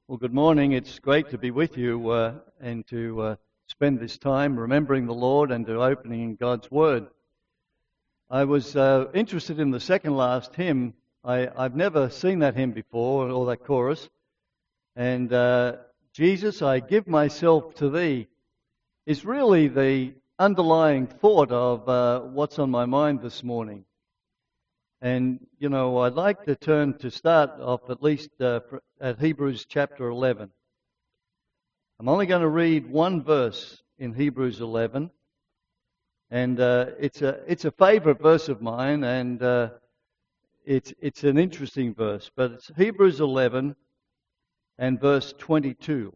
Well, good morning. It's great to be with you and to spend this time remembering the Lord and to opening God's Word. I was interested in the second last hymn. I've never seen that hymn before, or that chorus. And Jesus, I give myself to Thee is really the underlying thought of what's on my mind this morning. And, I'd like to start off at least at Hebrews chapter 11. I'm only going to read one verse in Hebrews 11. And it's a favorite verse of mine, and it's an interesting verse. But it's Hebrews 11 and verse 22.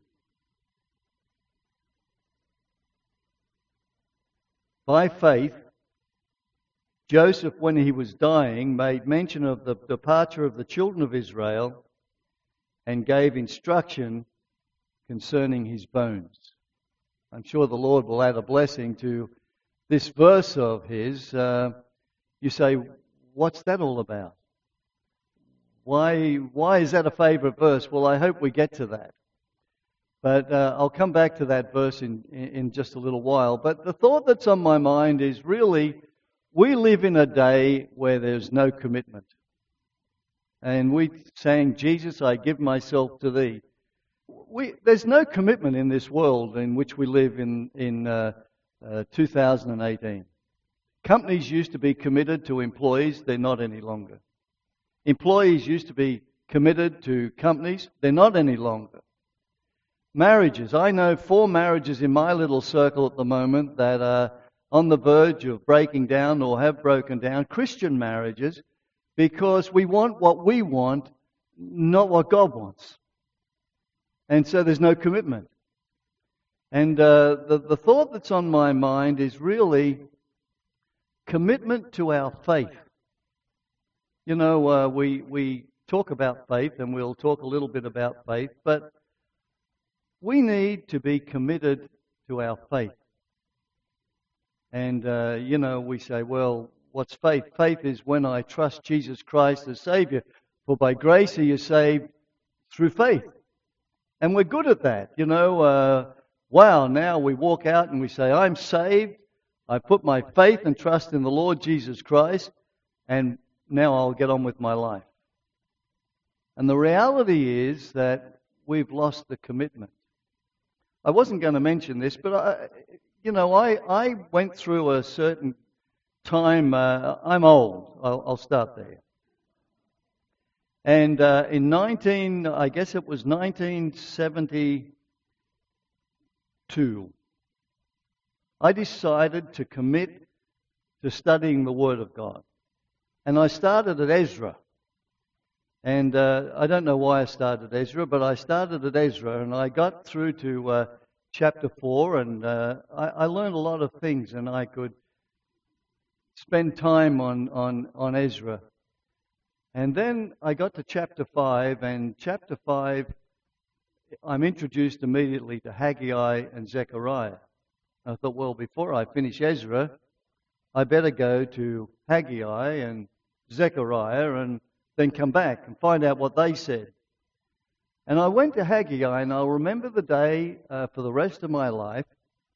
By faith, Joseph, when he was dying, made mention of the departure of the children of Israel and gave instruction concerning his bones. I'm sure the Lord will add a blessing to this verse of his. You say, what's that all about? Why is that a favorite verse? Well, I hope we get to that. But I'll come back to that verse in just a little while. But the thought that's on my mind is really, we live in a day where there's no commitment. And we sang, Jesus, I give myself to Thee. There's no commitment in this world in which we live in 2018. Companies used to be committed to employees, they're not any longer. Employees used to be committed to companies, they're not any longer. Marriages, I know 4 marriages in my little circle at the moment that are on the verge of breaking down or have broken down, Christian marriages, because we want what we want, not what God wants. And so there's no commitment. And the thought that's on my mind is really commitment to our faith. We talk about faith, and we'll talk a little bit about faith, but we need to be committed to our faith. And, we say, well, what's faith? Faith is when I trust Jesus Christ as Savior. For by grace are you saved through faith. And we're good at that. Now we walk out and we say, I'm saved. I put my faith and trust in the Lord Jesus Christ. And now I'll get on with my life. And the reality is that we've lost the commitment. I wasn't going to mention this, but I went through a certain time. I'm old. I'll start there. And in 1972, I decided to commit to studying the Word of God. And I started at Ezra. And I don't know why I started at Ezra, but I started at Ezra, and I got through to chapter 4, and I learned a lot of things, and I could spend time on Ezra. And then I got to chapter 5, and chapter 5, I'm introduced immediately to Haggai and Zechariah. I thought, well, before I finish Ezra, I better go to Haggai and Zechariah and then come back and find out what they said. And I went to Haggai, and I'll remember the day for the rest of my life.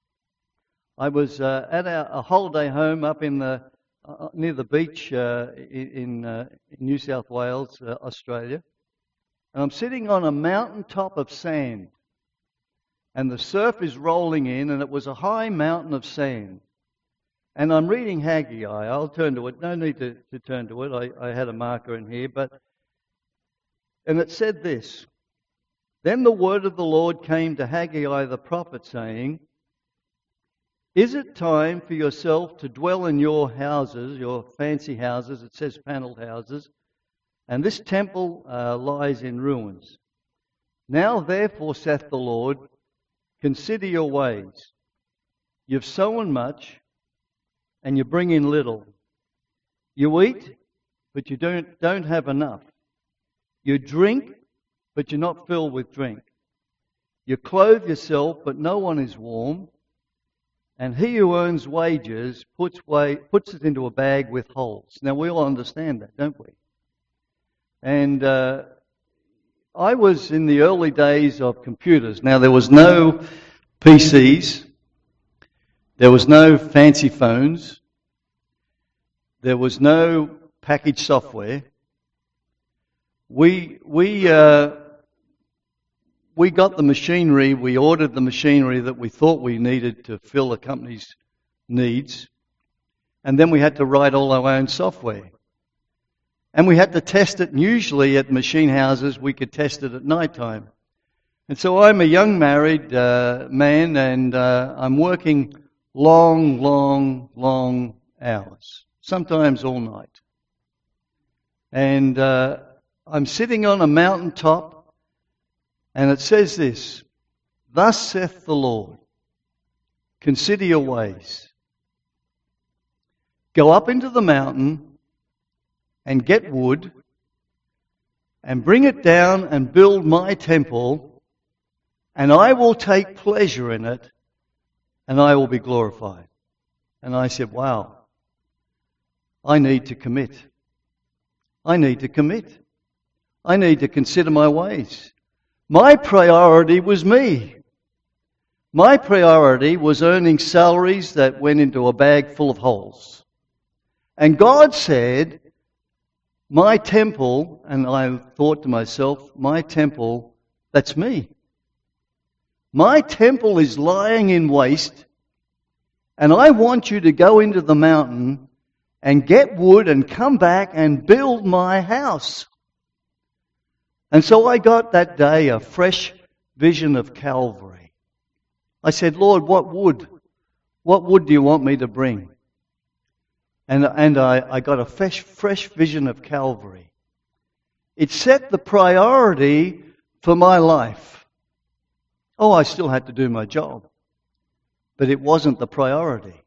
I was at a holiday home up in near the beach in New South Wales, Australia. And I'm sitting on a mountaintop of sand. And the surf is rolling in, and it was a high mountain of sand. And I'm reading Haggai. I'll turn to it. No need to turn to it. I had a marker in here. And it said this. Then the word of the Lord came to Haggai the prophet, saying, Is it time for yourself to dwell in your houses, your fancy houses? It says panelled houses. And this temple lies in ruins. Now therefore, saith the Lord, consider your ways. You've sown much, and you bring in little. You eat, but you don't have enough. You drink, but you're not filled with drink. You clothe yourself, but no one is warm. And he who earns wages puts it into a bag with holes. Now we all understand that, don't we? And I was in the early days of computers. Now, there was no PCs. There was no fancy phones. There was no packaged software. We got the machinery, we ordered the machinery that we thought we needed to fill the company's needs, and then we had to write all our own software. And we had to test it, and usually at machine houses we could test it at night time. And so I'm a young married man, and I'm working long hours, sometimes all night. And I'm sitting on a mountaintop, and it says this, "Thus saith the Lord, consider your ways. Go up into the mountain and get wood and bring it down and build my temple, and I will take pleasure in it, and I will be glorified." And I said, wow, I need to commit. I need to commit. I need to consider my ways. My priority was me. My priority was earning salaries that went into a bag full of holes. And God said, my temple, and I thought to myself, my temple, that's me. My temple is lying in waste, and I want you to go into the mountain and get wood and come back and build my house. And so I got that day a fresh vision of Calvary. I said, Lord, what wood? What wood do you want me to bring? And I got a fresh vision of Calvary. It set the priority for my life. Oh, I still had to do my job, but it wasn't the priority.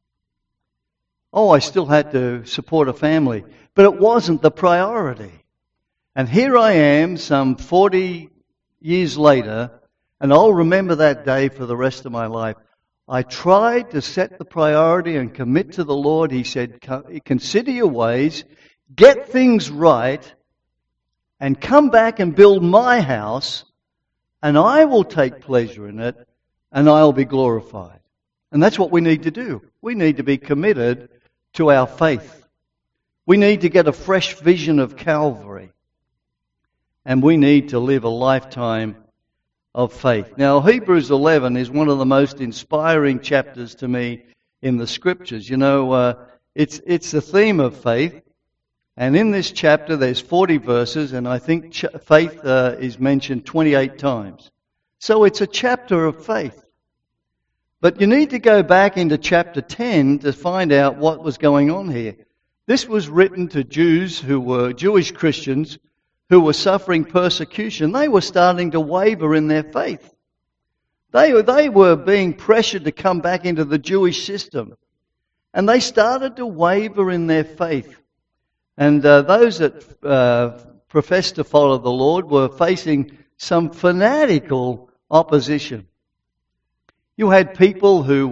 Oh, I still had to support a family, but it wasn't the priority. And here I am, some 40 years later, and I'll remember that day for the rest of my life. I tried to set the priority and commit to the Lord. He said, consider your ways, get things right, and come back and build my house, and I will take pleasure in it, and I'll be glorified. And that's what we need to do. We need to be committed to our faith. We need to get a fresh vision of Calvary. And we need to live a lifetime of faith. Now, Hebrews 11 is one of the most inspiring chapters to me in the Scriptures. You know, it's the theme of faith. And in this chapter, there's 40 verses, and I think faith is mentioned 28 times. So it's a chapter of faith. But you need to go back into chapter 10 to find out what was going on here. This was written to Jews who were Jewish Christians who were suffering persecution. They were starting to waver in their faith. They were being pressured to come back into the Jewish system. And they started to waver in their faith. And those that professed to follow the Lord were facing some fanatical opposition. You had people who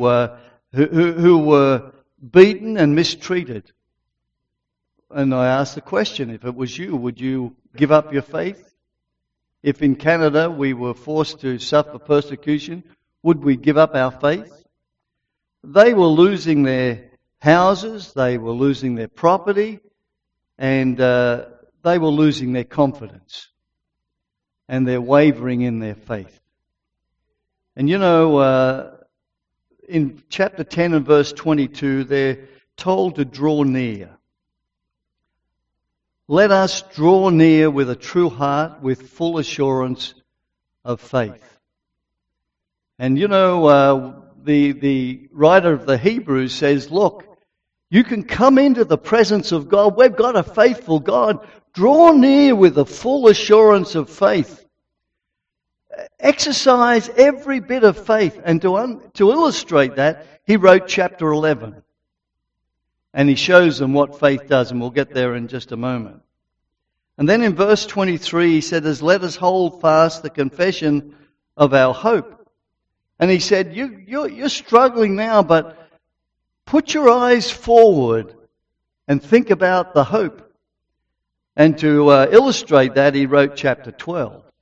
were beaten and mistreated. And I asked the question, if it was you, would you give up your faith? If in Canada we were forced to suffer persecution, would we give up our faith? They were losing their houses, they were losing their property, and they were losing their confidence. And they're wavering in their faith. And you know, in chapter 10 and verse 22, they're told to draw near. Let us draw near with a true heart, with full assurance of faith. And you know, the writer of the Hebrews says, look, you can come into the presence of God. We've got a faithful God. Draw near with a full assurance of faith. Exercise every bit of faith. And to illustrate that, he wrote chapter 11. And he shows them what faith does, and we'll get there in just a moment. And then in verse 23, he said, let us hold fast the confession of our hope. And he said, you're struggling now, but put your eyes forward and think about the hope. And to illustrate that, he wrote chapter 12.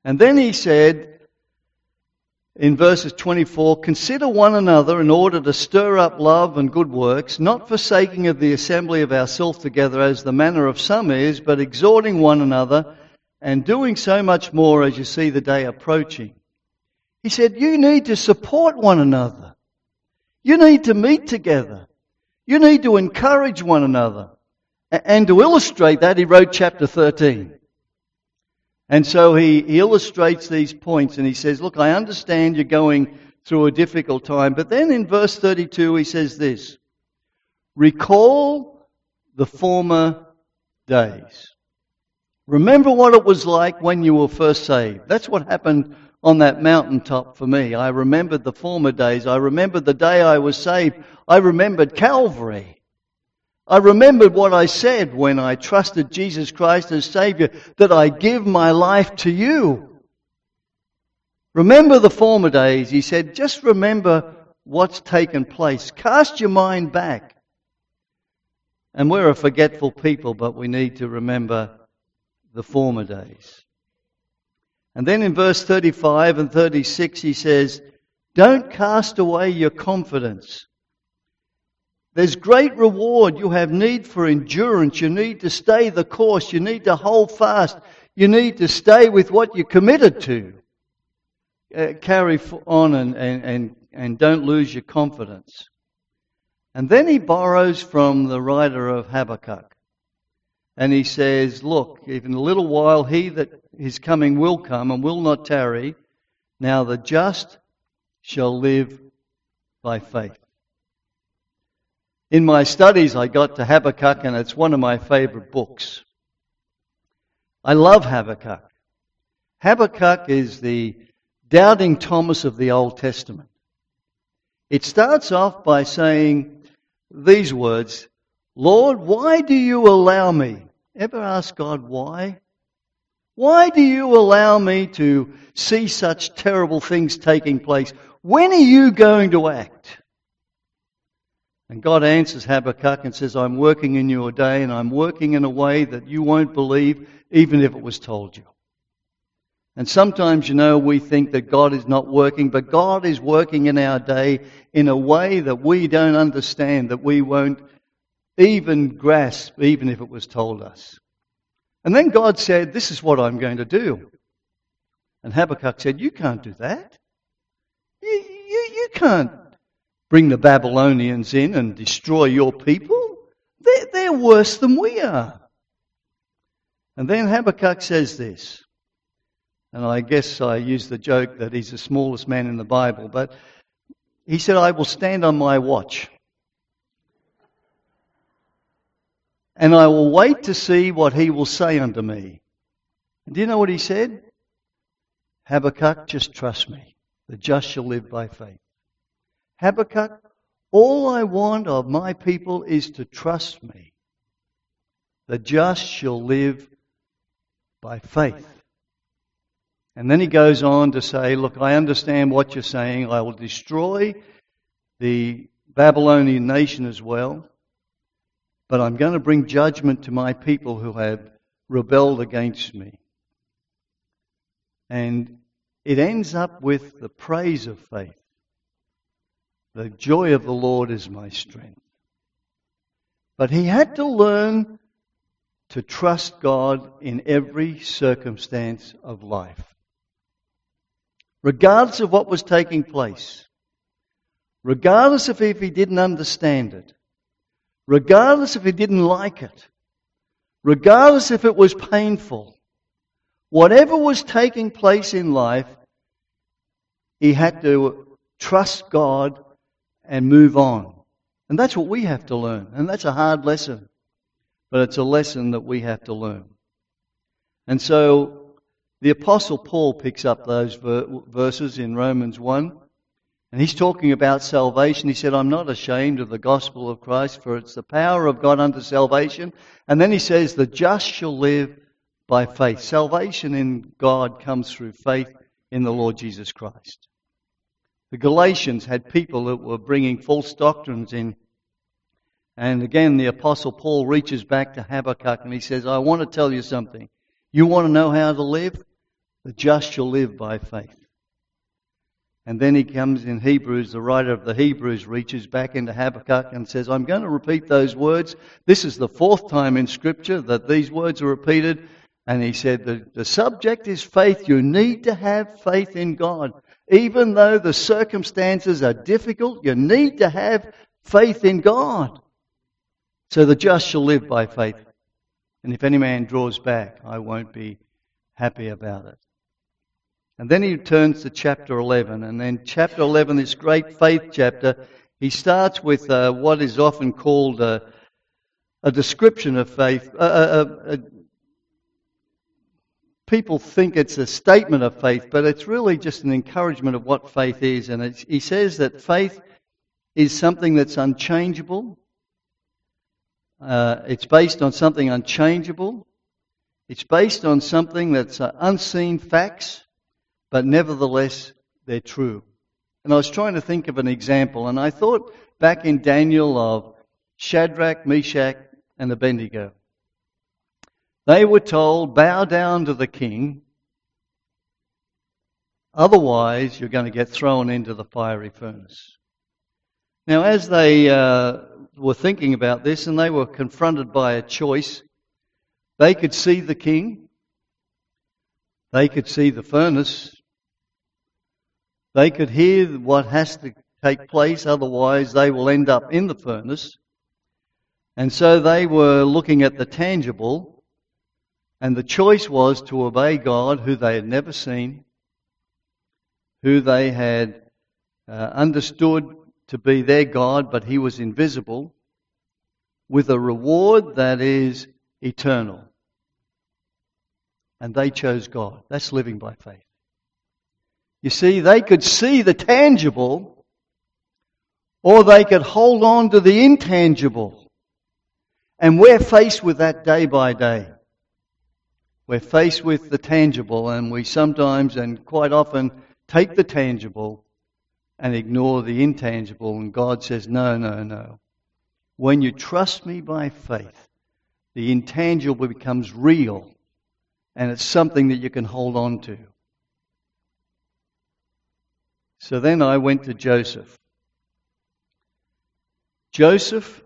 And then he said in verses 24, "Consider one another in order to stir up love and good works, not forsaking of the assembly of ourselves together as the manner of some is, but exhorting one another, and doing so much more as you see the day approaching." He said, you need to support one another. You need to meet together. You need to encourage one another. And to illustrate that, he wrote chapter 13. And so he illustrates these points and he says, look, I understand you're going through a difficult time. But then in verse 32 he says this, recall the former days. Remember what it was like when you were first saved. That's what happened on that mountaintop for me. I remembered the former days. I remembered the day I was saved. I remembered Calvary. I remembered what I said when I trusted Jesus Christ as Savior, that I give my life to you. Remember the former days. He said, just remember what's taken place. Cast your mind back. And we're a forgetful people, but we need to remember the former days. And then in verse 35 and 36 he says, don't cast away your confidence. There's great reward. You have need for endurance. You need to stay the course. You need to hold fast. You need to stay with what you're committed to. Carry on and don't lose your confidence. And then he borrows from the writer of Habakkuk. And he says, look, if in a little while he that is coming will come and will not tarry. Now the just shall live by faith. In my studies I got to Habakkuk and it's one of my favorite books. I love Habakkuk. Habakkuk is the doubting Thomas of the Old Testament. It starts off by saying these words, Lord, why do you allow me? Ever ask God why? Why do you allow me to see such terrible things taking place? When are you going to act? And God answers Habakkuk and says, I'm working in your day and I'm working in a way that you won't believe even if it was told you. And sometimes, we think that God is not working, but God is working in our day in a way that we don't understand, that we won't even grasp, even if it was told us. And then God said, this is what I'm going to do. And Habakkuk said, you can't do that. You can't bring the Babylonians in and destroy your people. They're worse than we are. And then Habakkuk says this, and I guess I use the joke that he's the smallest man in the Bible, but he said, I will stand on my watch. And I will wait to see what he will say unto me. And do you know what he said? Habakkuk, just trust me. The just shall live by faith. Habakkuk, all I want of my people is to trust me. The just shall live by faith. And then he goes on to say, look, I understand what you're saying. I will destroy the Babylonian nation as well. But I'm going to bring judgment to my people who have rebelled against me. And it ends up with the praise of faith. The joy of the Lord is my strength. But he had to learn to trust God in every circumstance of life. Regardless of what was taking place. Regardless of if he didn't understand it. Regardless if he didn't like it. Regardless if it was painful. Whatever was taking place in life, he had to trust God and move on. And that's what we have to learn. And that's a hard lesson. But it's a lesson that we have to learn. And so the Apostle Paul picks up those verses in Romans 1. And he's talking about salvation. He said, I'm not ashamed of the gospel of Christ, for it's the power of God unto salvation. And then he says, the just shall live by faith. Salvation in God comes through faith in the Lord Jesus Christ. The Galatians had people that were bringing false doctrines in. And again, the Apostle Paul reaches back to Habakkuk and he says, I want to tell you something. You want to know how to live? The just shall live by faith. And then he comes in Hebrews, the writer of the Hebrews reaches back into Habakkuk and says, I'm going to repeat those words. This is the fourth time in Scripture that these words are repeated. And he said, the subject is faith. You need to have faith in God. Even though the circumstances are difficult, you need to have faith in God. So the just shall live by faith. And if any man draws back, I won't be happy about it. And then he turns to chapter 11. And then chapter 11, this great faith chapter, he starts with what is often called a description of faith. People think it's a statement of faith, but it's really just an encouragement of what faith is. And he says that faith is something that's unchangeable. It's based on something unchangeable. It's based on something that's unseen facts, but nevertheless, they're true. And I was trying to think of an example, and I thought back in Daniel of Shadrach, Meshach, and Abednego. They were told, bow down to the king, otherwise you're going to get thrown into the fiery furnace. Now, as they were thinking about this, and they were confronted by a choice, they could see the king, they could see the furnace, they could hear what has to take place, otherwise they will end up in the furnace. And so they were looking at the tangible, and the choice was to obey God, who they had never seen, who they had understood to be their God, but He was invisible, with a reward that is eternal. And they chose God. That's living by faith. You see, they could see the tangible, or they could hold on to the intangible. And we're faced with that day by day. We're faced with the tangible, and we sometimes and quite often take the tangible and ignore the intangible. And God says, no, no, no. When you trust me by faith, the intangible becomes real, and it's something that you can hold on to. So then I went to Joseph. Joseph,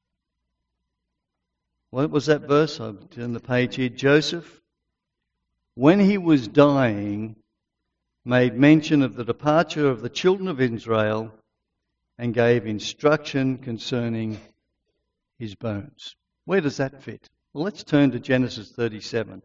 what was that verse? I've turned the page here. Joseph, when he was dying, made mention of the departure of the children of Israel and gave instruction concerning his bones. Where does that fit? Well, let's turn to Genesis 37.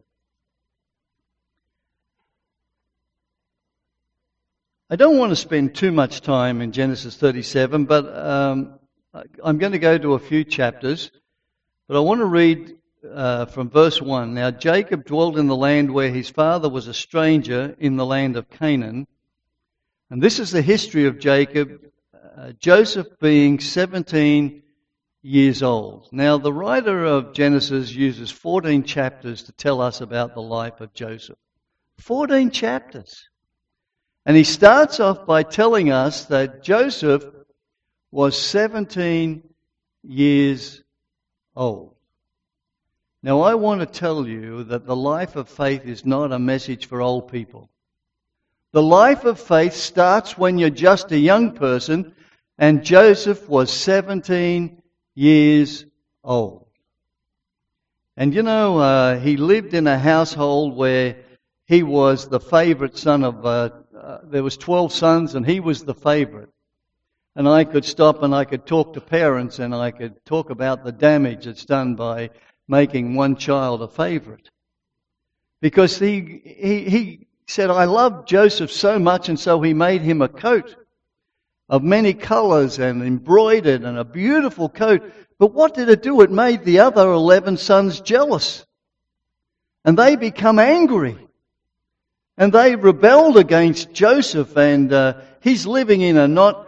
I don't want to spend too much time in Genesis 37, but I'm going to go to a few chapters. But I want to read from verse 1. Now Jacob dwelt in the land where his father was a stranger, in the land of Canaan. And this is the history of Jacob, Joseph being 17 years old. Now the writer of Genesis uses 14 chapters to tell us about the life of Joseph. 14 chapters. And he starts off by telling us that Joseph was 17 years old. Now I want to tell you that the life of faith is not a message for old people. The life of faith starts when you're just a young person, and Joseph was 17 years old. And you know, he lived in a household where he was the favorite son of, there was 12 sons and he was the favorite. And I could stop and I could talk to parents and I could talk about the damage that's done by making one child a favorite. Because he said, I love Joseph so much, and so he made him a coat of many colors and embroidered, and a beautiful coat. But what did it do? It made the other 11 sons jealous. And they become angry. And they rebelled against Joseph, and he's living in a not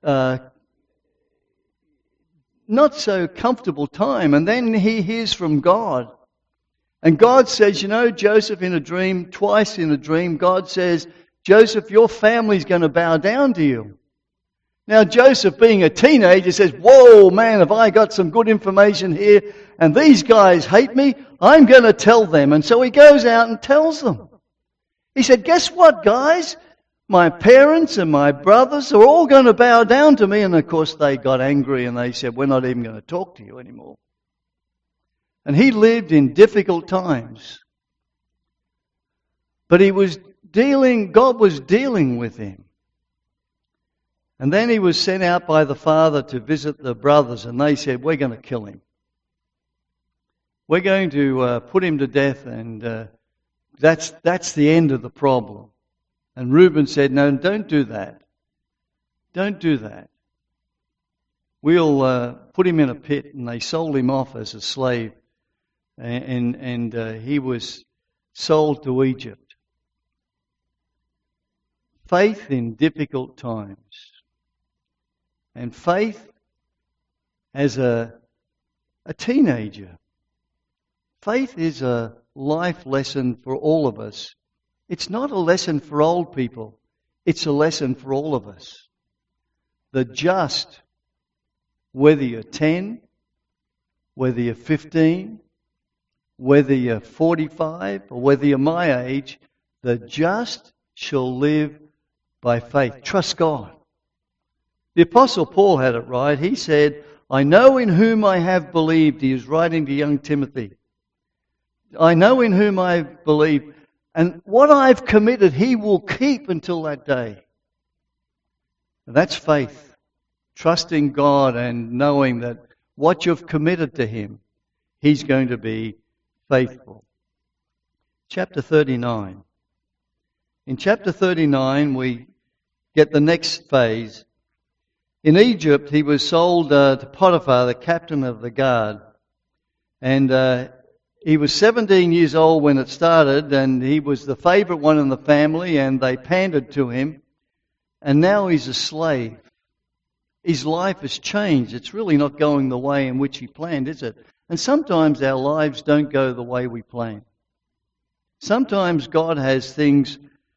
so comfortable time. And then he hears from God. And God says, you know, Joseph, in a dream, twice in a dream, God says, Joseph, your family's going to bow down to you. Now Joseph, being a teenager, says, whoa, man, have I got some good information here, and these guys hate me, I'm going to tell them. And so he goes out and tells them. He said, guess what, guys? My parents and my brothers are all going to bow down to me. And of course they got angry and they said, we're not even going to talk to you anymore. And he lived in difficult times. But God was dealing with him. And then he was sent out by the father to visit the brothers, and they said, we're going to kill him. We're going to put him to death, and that's the end of the problem. And Reuben said, no, don't do that. Don't do that. We'll put him in a pit. And they sold him off as a slave. And he was sold to Egypt. Faith in difficult times. And faith as a teenager. Faith is a life lesson for all of us. It's not a lesson for old people. It's a lesson for all of us. The just, whether you're 10, whether you're 15, whether you're 45, or whether you're my age, the just shall live by faith. Trust God. The Apostle Paul had it right. He said, I know in whom I have believed. He was writing to young Timothy. I know in whom I have believed. And what I've committed, He will keep until that day. And that's faith. Trusting God and knowing that what you've committed to Him, He's going to be faithful. Chapter 39. In chapter 39, we get the next phase. In Egypt, he was sold to Potiphar, the captain of the guard. And he was 17 years old when it started, and he was the favourite one in the family, and they pandered to him. And now he's a slave. His life has changed. It's really not going the way in which he planned, is it? And sometimes our lives don't go the way we plan. Sometimes God has things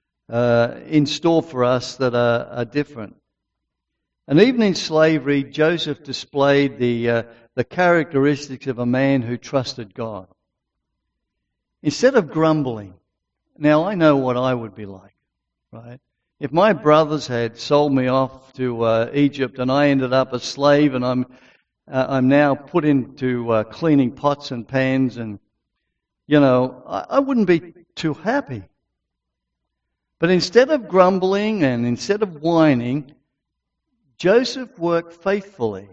in store for us that are different. And even in slavery, Joseph displayed the characteristics of a man who trusted God. Instead of grumbling, now I know what I would be like, right? If my brothers had sold me off to Egypt and I ended up a slave and I'm now put into cleaning pots and pans, and I wouldn't be too happy. But instead of grumbling and instead of whining, Joseph worked faithfully.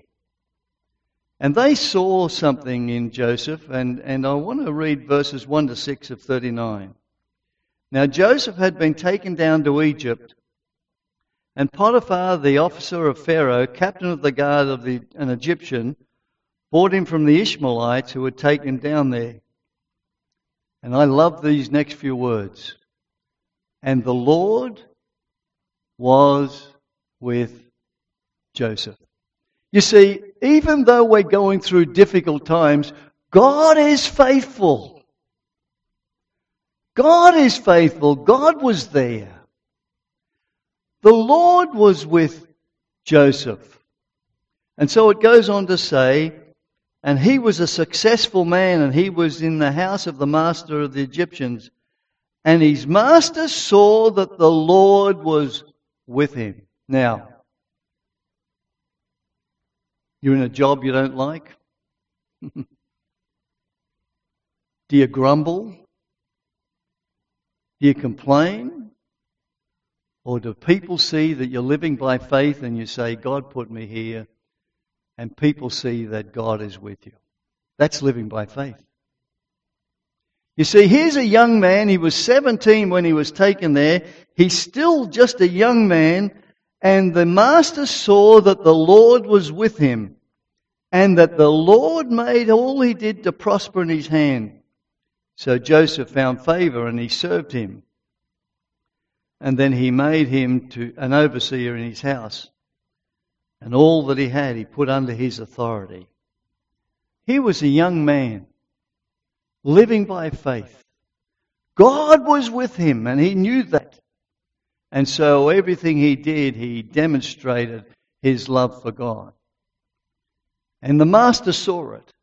And they saw something in Joseph, and I want to read verses 1 to 6 of 39. Now Joseph had been taken down to Egypt, and Potiphar, the officer of Pharaoh, captain of the guard of an Egyptian, bought him from the Ishmaelites who had taken him down there. And I love these next few words. And the Lord was with Joseph. You see, even though we're going through difficult times, God is faithful. God is faithful. God was there. The Lord was with Joseph. And so it goes on to say, and he was a successful man, and he was in the house of the master of the Egyptians. And his master saw that the Lord was with him. Now, you're in a job you don't like? Do you grumble? Do you complain? Or do people see that you're living by faith and you say, God put me here, and people see that God is with you? That's living by faith. You see, here's a young man. He was 17 when he was taken there. He's still just a young man. And the master saw that the Lord was with him, and that the Lord made all he did to prosper in his hand. So Joseph found favor, and he served him. And then he made him to an overseer in his house. And all that he had, he put under his authority. He was a young man, living by faith. God was with him, and he knew that. And so everything he did, he demonstrated his love for God. And the master saw it.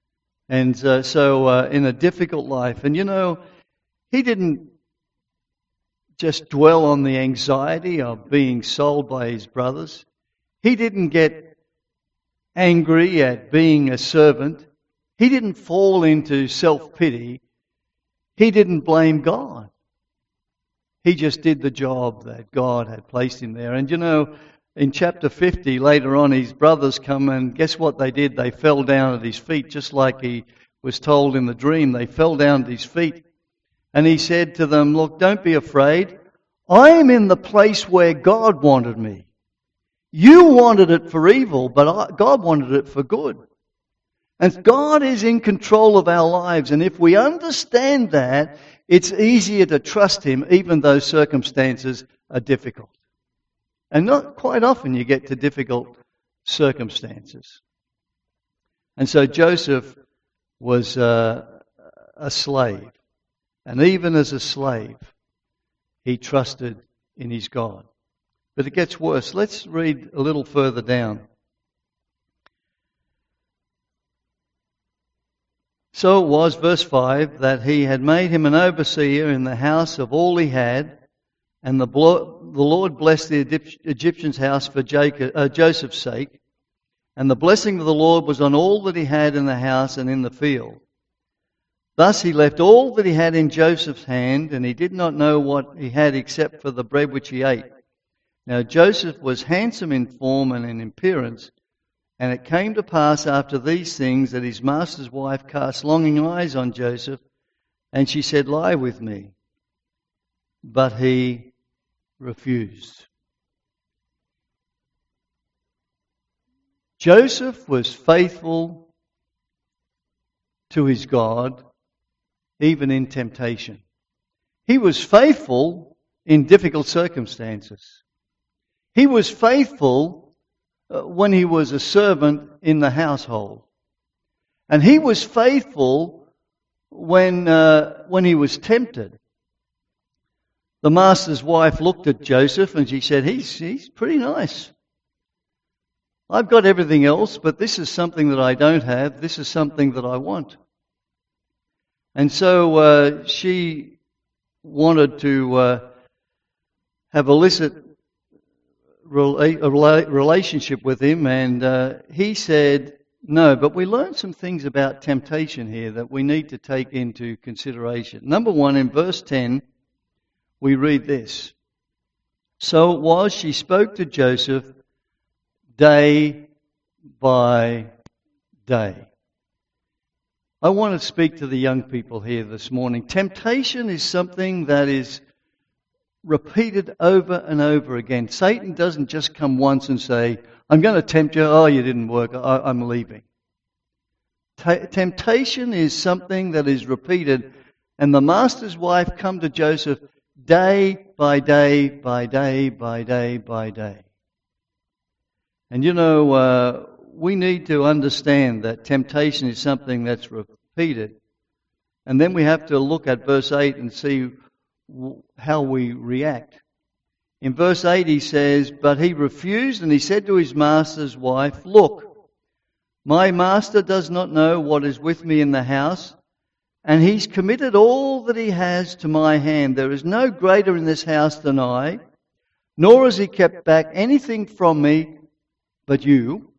And so in a difficult life, and he didn't just dwell on the anxiety of being sold by his brothers. He didn't get angry at being a servant. He didn't fall into self-pity. He didn't blame God. He just did the job that God had placed him there. And you know, in chapter 50, later on, his brothers come and guess what they did? They fell down at his feet, just like he was told in the dream. They fell down at his feet. And he said to them, look, don't be afraid. I am in the place where God wanted me. You wanted it for evil, but God wanted it for good. And God is in control of our lives. And if we understand that, it's easier to trust Him even though circumstances are difficult. And not quite often you get to difficult circumstances. And so Joseph was a slave. And even as a slave, he trusted in his God. But it gets worse. Let's read a little further down. So it was, verse 5, that he had made him an overseer in the house of all he had, and the Lord blessed the Egyptian's house for Joseph's sake, and the blessing of the Lord was on all that he had in the house and in the field. Thus he left all that he had in Joseph's hand, and he did not know what he had except for the bread which he ate. Now Joseph was handsome in form and in appearance, and it came to pass after these things that his master's wife cast longing eyes on Joseph, and she said, lie with me. But he refused. Joseph was faithful to his God, even in temptation. He was faithful in difficult circumstances. He was faithful when he was a servant in the household. And he was faithful when he was tempted. The master's wife looked at Joseph and she said, he's pretty nice. I've got everything else, but this is something that I don't have. This is something that I want. And so she wanted to have illicit relationship with him, and he said no. But we learn some things about temptation here that we need to take into consideration. Number one, in verse 10, we read this. So it was, she spoke to Joseph day by day. I want to speak to the young people here this morning. Temptation is something that is repeated over and over again. Satan doesn't just come once and say, I'm going to tempt you. Oh, you didn't work. I'm leaving. Temptation is something that is repeated. And the master's wife come to Joseph day by day, by day, by day, by day. And you know, we need to understand that temptation is something that's repeated. And then we have to look at verse 8 and see how we react. In verse 8 he says, but he refused, and he said to his master's wife, look, my master does not know what is with me in the house, and he's committed all that he has to my hand. There is no greater in this house than I, nor has he kept back anything from me but you.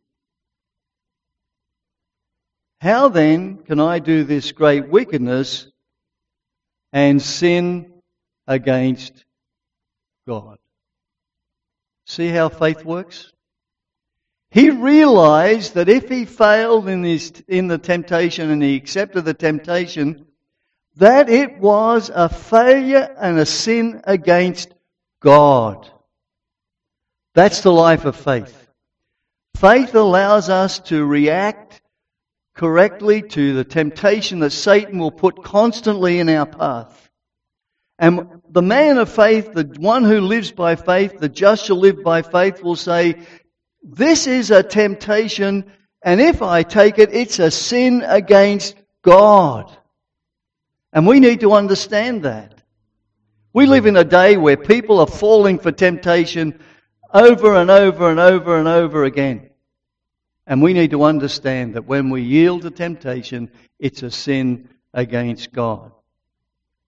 How then can I do this great wickedness and sin against God? See how faith works? He realized that if he failed in the temptation and he accepted the temptation, that it was a failure and a sin against God. That's the life of faith. Faith allows us to react correctly to the temptation that Satan will put constantly in our path. And the man of faith, the one who lives by faith, the just shall live by faith, will say, this is a temptation, and if I take it, it's a sin against God. And we need to understand that. We live in a day where people are falling for temptation over and over and over and over again. And we need to understand that when we yield to temptation, it's a sin against God.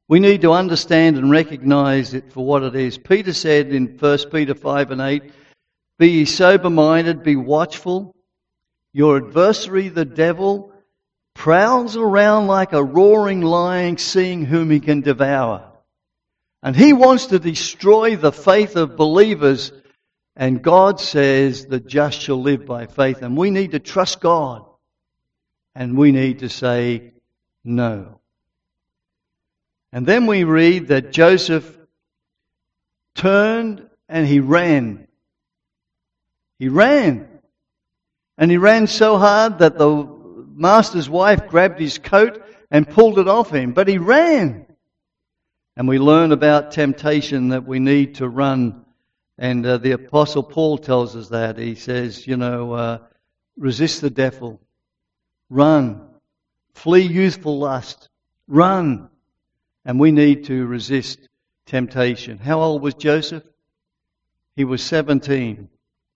We need to understand and recognize it for what it is. Peter said in 1 Peter 5 and 8, "Be ye sober-minded, be watchful. Your adversary, the devil, prowls around like a roaring lion, seeing whom he can devour." And he wants to destroy the faith of believers. And God says the just shall live by faith. And we need to trust God. And we need to say no. And then we read that Joseph turned and he ran. He ran. And he ran so hard that the master's wife grabbed his coat and pulled it off him. But he ran. And we learn about temptation that we need to run. And the Apostle Paul tells us that. He says, resist the devil. Run. Flee youthful lust. Run. And we need to resist temptation. How old was Joseph? He was 17.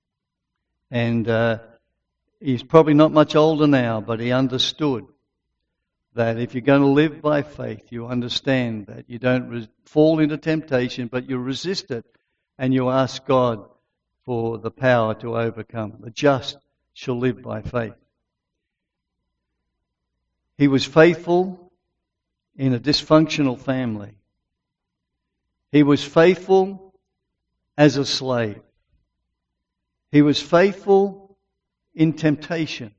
And he's probably not much older now, but he understood that if you're going to live by faith, you understand that you don't fall into temptation, but you resist it and you ask God for the power to overcome. The just shall live by faith. He was faithful in a dysfunctional family. He was faithful as a slave. He was faithful in temptation.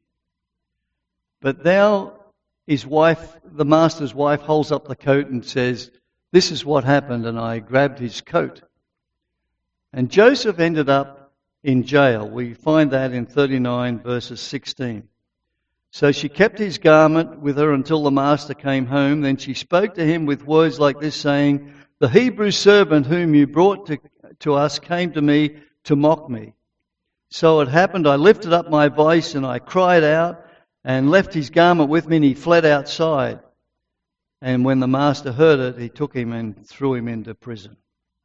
But now his wife, the master's wife, holds up the coat and says, "This is what happened," and I grabbed his coat. And Joseph ended up in jail. We find that in 39 verses 16. So she kept his garment with her until the master came home. Then she spoke to him with words like this, saying, "The Hebrew servant whom you brought to us came to me to mock me. So it happened, I lifted up my voice and I cried out and left his garment with me, and he fled outside. And when the master heard it, he took him and threw him into prison."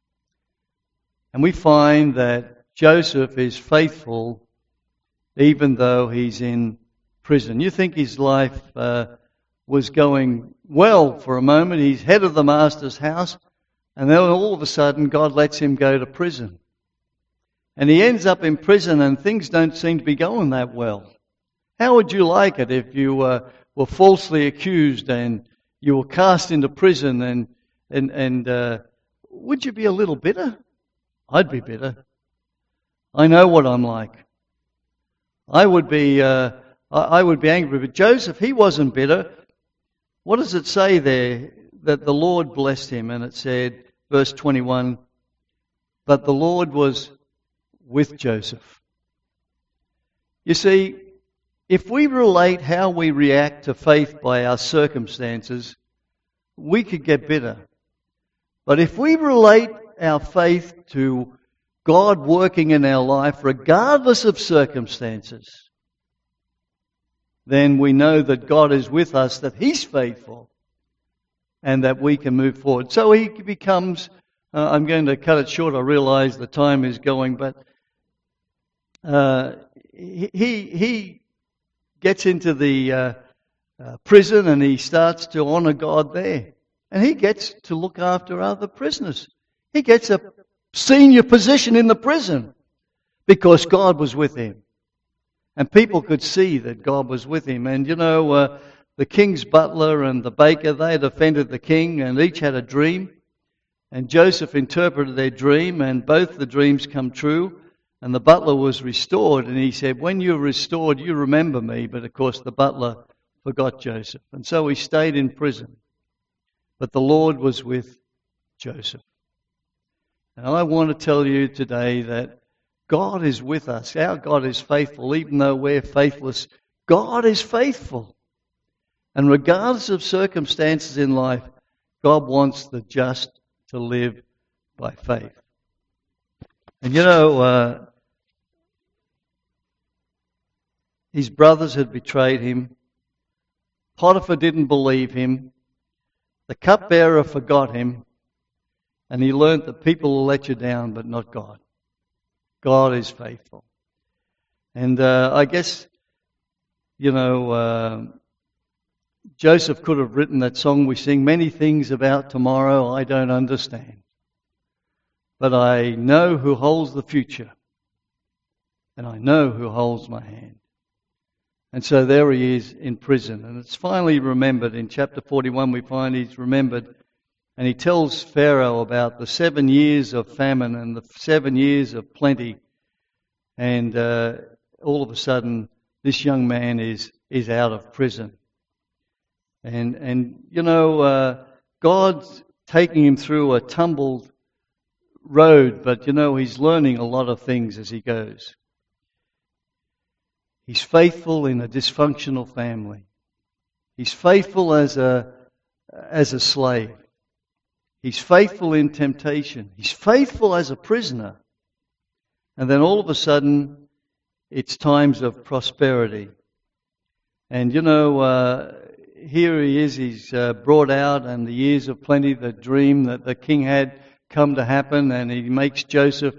And we find that Joseph is faithful even though he's in prison. You think his life was going well for a moment. He's head of the master's house, and then all of a sudden God lets him go to prison. And he ends up in prison and things don't seem to be going that well. How would you like it if you were falsely accused and you were cast into prison and would you be a little bitter? I'd be bitter. I know what I'm like. I would be angry. But Joseph, he wasn't bitter. What does it say there? That the Lord blessed him, and it said, verse 21, "But the Lord was with Joseph." You see, if we relate how we react to faith by our circumstances, we could get bitter. But if we relate our faith to God working in our life, regardless of circumstances, then we know that God is with us, that He's faithful, and that we can move forward. So he becomes, I'm going to cut it short, I realize the time is going, but he gets into the prison and he starts to honor God there. And he gets to look after other prisoners. He gets a senior position in the prison because God was with him. And people could see that God was with him. And the king's butler and the baker, they had offended the king and each had a dream. And Joseph interpreted their dream and both the dreams come true. And the butler was restored, and he said, "When you're restored, you remember me." But of course the butler forgot Joseph. And so he stayed in prison. But the Lord was with Joseph. And I want to tell you today that God is with us. Our God is faithful, even though we're faithless. God is faithful. And regardless of circumstances in life, God wants the just to live by faith. And his brothers had betrayed him. Potiphar didn't believe him. The cupbearer forgot him. And he learned that people will let you down, but not God. God is faithful. And I guess, Joseph could have written that song we sing, many things about tomorrow I don't understand. But I know who holds the future, and I know who holds my hand. And so there he is in prison. And it's finally remembered. In chapter 41 we find he's remembered. And he tells Pharaoh about the 7 years of famine and the 7 years of plenty. And all of a sudden, this young man is out of prison. And you know, God's taking him through a tumbled road, but you know, he's learning a lot of things as he goes. He's faithful in a dysfunctional family. He's faithful as a slave. He's faithful in temptation. He's faithful as a prisoner. And then all of a sudden, it's times of prosperity. And you know, here he is, he's brought out, and the years of plenty, the dream that the king had come to happen, and he makes Joseph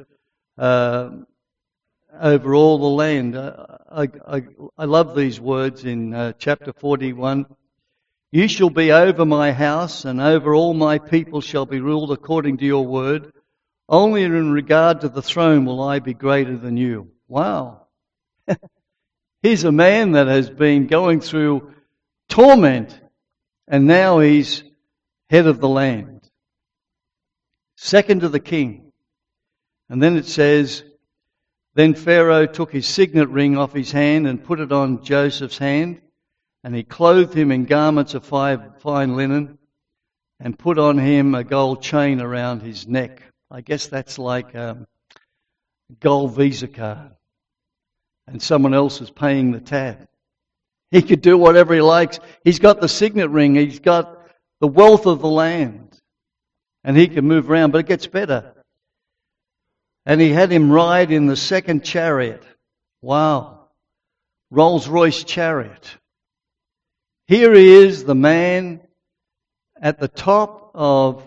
over all the land. I love these words in chapter 41. You shall be over my house, and over all my people shall be ruled according to your word. Only in regard to the throne will I be greater than you. Wow. Here's a man that has been going through torment, and now he's head of the land. Second to the king. And then it says, then Pharaoh took his signet ring off his hand and put it on Joseph's hand, and he clothed him in garments of fine linen and put on him a gold chain around his neck. I guess that's like a gold Visa card. And someone else is paying the tab. He could do whatever he likes. He's got the signet ring. He's got the wealth of the land. And he can move around, but it gets better. And he had him ride in the second chariot. Wow. Rolls-Royce chariot. Here he is, the man at the top of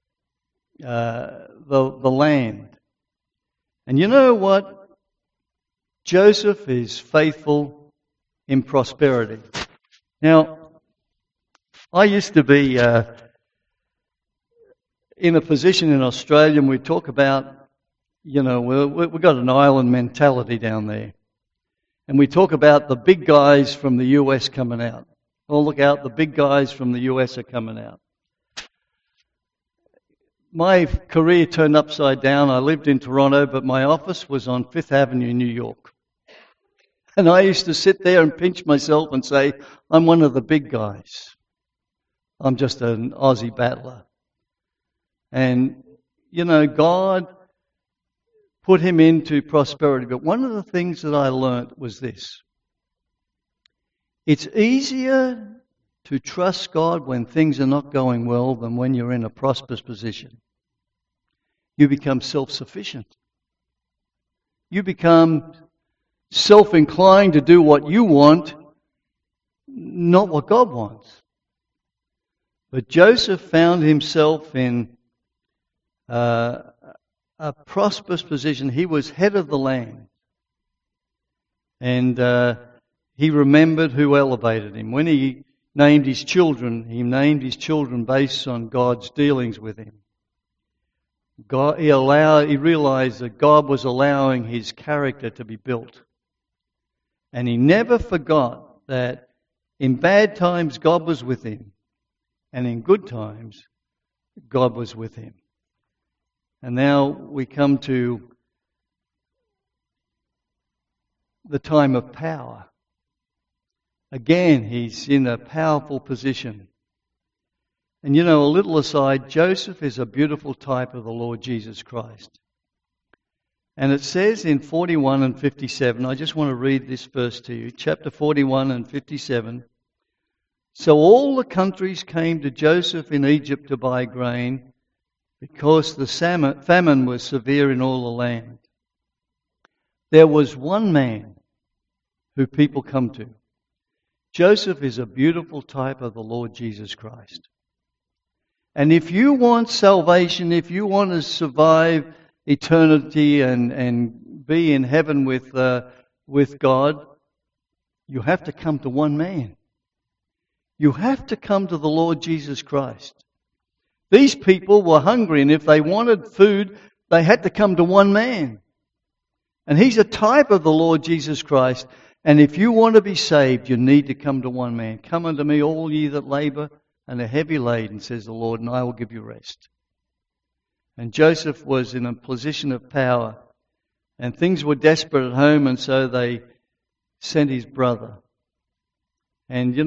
the land. And you know what? Joseph is faithful in prosperity. Now, I used to be in a position in Australia, and we talk about, you know, we've got an island mentality down there. And we talk about the big guys from the US coming out. Oh, look out, the big guys from the US are coming out. My career turned upside down. I lived in Toronto, but my office was on Fifth Avenue, New York. And I used to sit there and pinch myself and say, I'm one of the big guys. I'm just an Aussie battler. And, you know, God put him into prosperity. But one of the things that I learnt was this. It's easier to trust God when things are not going well than when you're in a prosperous position. You become self-sufficient. You become self-inclined to do what you want, not what God wants. But Joseph found himself in a prosperous position. He was head of the land. And he remembered who elevated him. When he named his children based on God's dealings with him. He realized that God was allowing his character to be built. And he never forgot that in bad times God was with him, and in good times God was with him. And now we come to the time of power. Again, he's in a powerful position. And you know, a little aside, Joseph is a beautiful type of the Lord Jesus Christ. And it says in 41 and 57, I just want to read this verse to you, chapter 41 and 57. So all the countries came to Joseph in Egypt to buy grain, because the famine was severe in all the land. There was one man who people come to. Joseph is a beautiful type of the Lord Jesus Christ. And if you want salvation, if you want to survive eternity and be in heaven with God, you have to come to one man. You have to come to the Lord Jesus Christ. These people were hungry, and if they wanted food, they had to come to one man. And He's a type of the Lord Jesus Christ. And if you want to be saved, you need to come to one man. Come unto me, all ye that labor and are heavy laden, says the Lord, and I will give you rest. And Joseph was in a position of power, and things were desperate at home, and so they sent his brother. And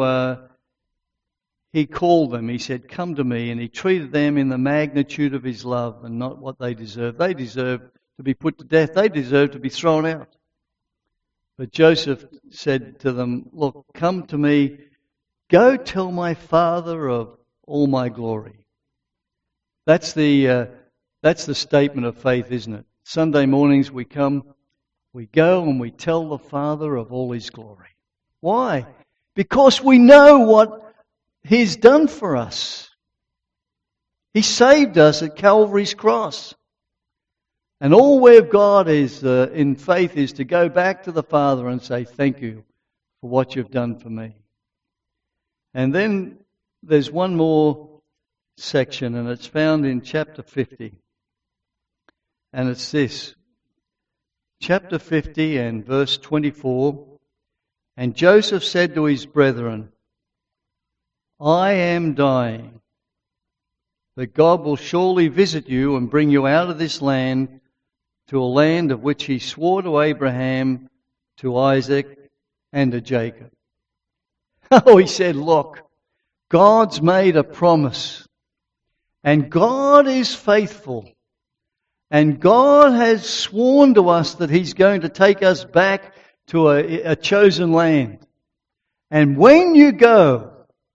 he called them. He said, come to me. And he treated them in the magnitude of his love and not what they deserved. They deserved to be put to death. They deserved to be thrown out. But Joseph said to them, look, come to me. Go tell my father of all my glory. That's the statement of faith, isn't it? Sunday mornings we come, we go and we tell the Father of all His glory. Why? Because we know what He's done for us. He saved us at Calvary's cross. And all we've got is, in faith, is to go back to the Father and say, thank you for what you've done for me. And then there's one more section, and it's found in chapter 50. And it's this. Chapter 50 and verse 24. And Joseph said to his brethren, I am dying, but God will surely visit you and bring you out of this land to a land of which He swore to Abraham, to Isaac, and to Jacob. Oh, he said, look, God's made a promise, and God is faithful, and God has sworn to us that He's going to take us back to a chosen land. And when you go,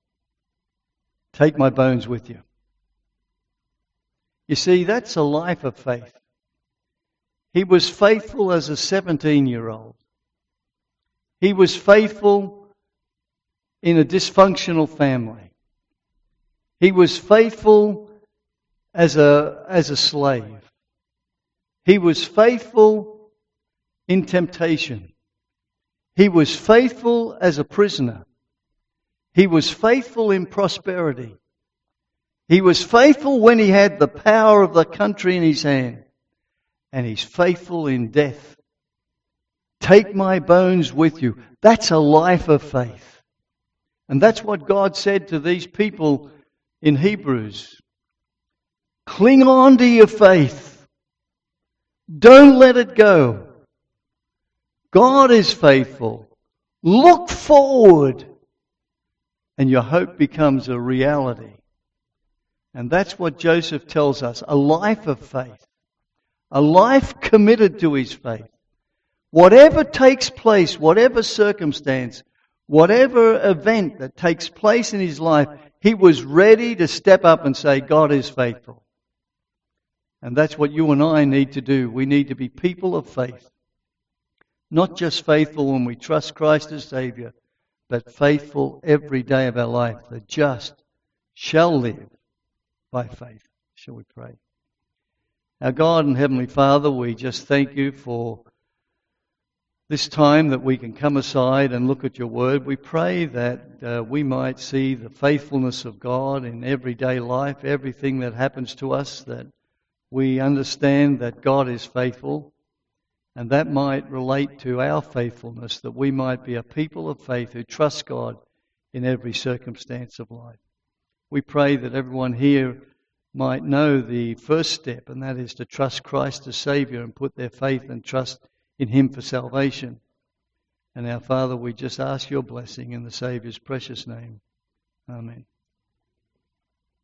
take my bones with you. You see, that's a life of faith. He was faithful as a 17-year-old. He was faithful in a dysfunctional family. He was faithful as a slave. He was faithful in temptation. He was faithful as a prisoner. He was faithful in prosperity. He was faithful when he had the power of the country in his hand. And he's faithful in death. Take my bones with you. That's a life of faith. And that's what God said to these people in Hebrews. Cling on to your faith. Don't let it go. God is faithful. Look forward. And your hope becomes a reality. And that's what Joseph tells us. A life of faith. A life committed to his faith. Whatever takes place, whatever circumstance, whatever event that takes place in his life, he was ready to step up and say, God is faithful. And that's what you and I need to do. We need to be people of faith. Not just faithful when we trust Christ as Savior, but faithful every day of our life. The just shall live by faith. Shall we pray? Our God and Heavenly Father, we just thank you for this time that we can come aside and look at your word. We pray that we might see the faithfulness of God in everyday life, everything that happens to us, that we understand that God is faithful, and that might relate to our faithfulness, that we might be a people of faith who trust God in every circumstance of life. We pray that everyone here might know the first step, and that is to trust Christ as Savior and put their faith and trust in Him for salvation. And our Father, we just ask your blessing in the Saviour's precious name. Amen.